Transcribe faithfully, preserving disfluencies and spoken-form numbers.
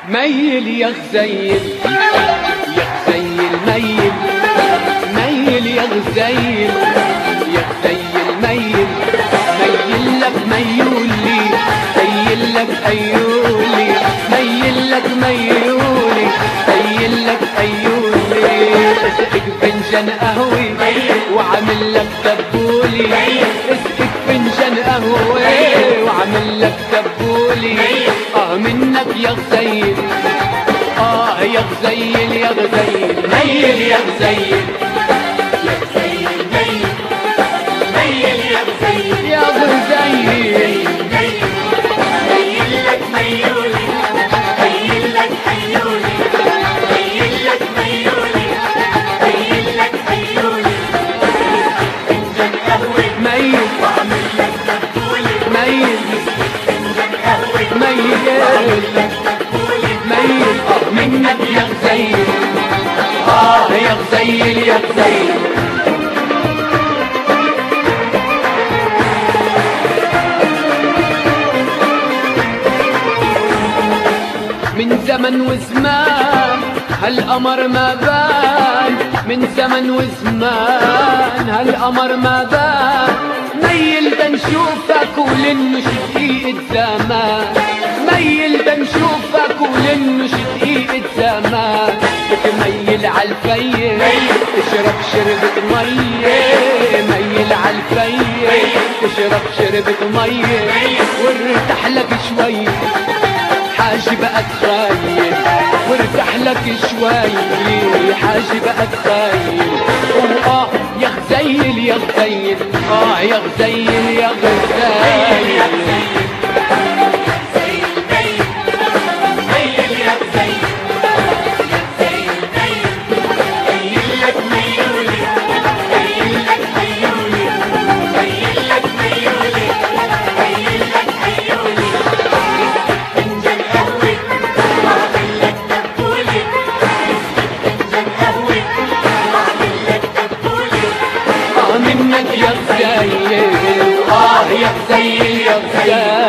ميل يا غزيل يا غزيل ميل ميل يا غزيل يا غزيل ميل ميل لك ميولي ميل لك ايولي ميل لك ميولي ميل لك ايولي اسقك فنجان قهوي وعامل لك دبولي اسقك فنجان قهوي وعامل لك دبولي اه منك يا غزيل اه يا غزيل يا غزيل ميل يا غزيل يا غزيل ميل ميل يا غزيل يا غزيل ميل لك ميولي ميل لك حيولي ميل لك ميولي ميل لك حيولي فنجان قهوة ميل وعامل لك دبولي ميل فنجان قهوة ميل وعامل لك دبولي ميل اه منك يا غزيل اه يا غزيل يا غزيل من زمن وزمان هالقمر ما بان من زمن وزمان هالقمر ما بان ميل بنشوفك ولنش دقيقة زمان ميل بنشوفك ولنش دقيقة زمان بتميل عالفيل تشرب شربة مية ميل عالفيل تشرب شربة مية وارتاح لك شوي حاجي بقى تخيل وارتاح لك شوي حاجي بقى تخيل واه يا غزيل يا غزيل اه يا غزيل يا غزيل منك يا غزيل اه يا غزيل يا غزيل